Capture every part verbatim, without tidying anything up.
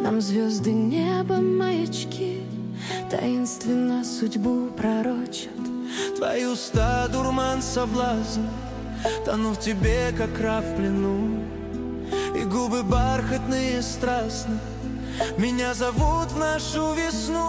Нам звезды, небо, маячки таинственно судьбу пророчат. Твои уста дурман соблазн, тону в тебе, как раб в плену. И губы бархатные, страстно меня зовут в нашу весну.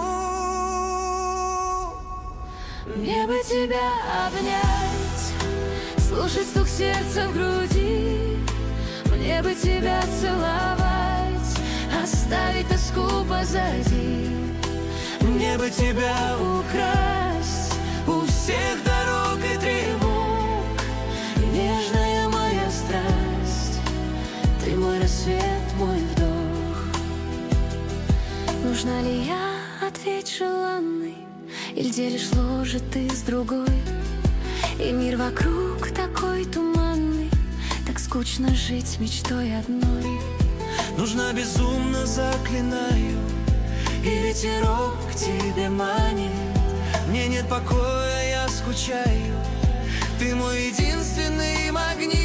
Мне бы тебя обнять, слушать стук сердца в груди. Мне бы тебя целовать, оставить тоску позади. Мне бы тебя украсть у всех дорог и тревог. Нежная моя страсть, ты мой рассвет, мой вдох. Нужна ли я, ответь желанный, или делишь ложе ты с другой? И мир вокруг такой туманный, так скучно жить мечтой одной. Нужна безумно, заклинаю, и ветерок к тебе манит. Мне нет покоя, я скучаю, ты мой единственный магнит.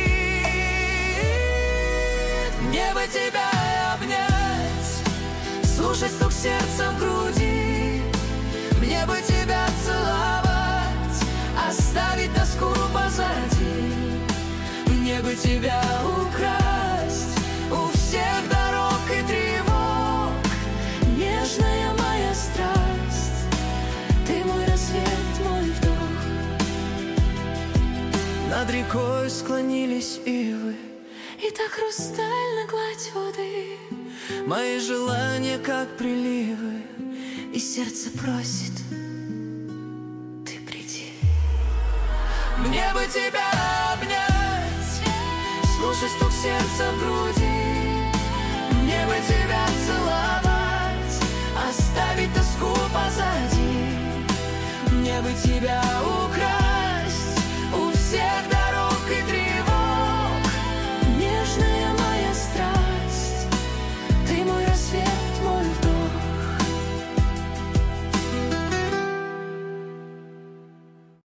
Мне бы тебя обнять, слушать стук сердца в груди. Мне бы тебя целовать, оставить тоску позади. Мне бы тебя украсть у всех дорог и тревог. Нежная моя страсть, ты мой рассвет, мой вдох. Над рекой склонились ивы, и так хрустальна гладь воды. мои желания, как приливы, и сердце просит, ты приди. Мне бы тебя обнять, слушать стук сердца в груди. мне бы тебя целовать, оставить тоску позади. мне бы тебя убить.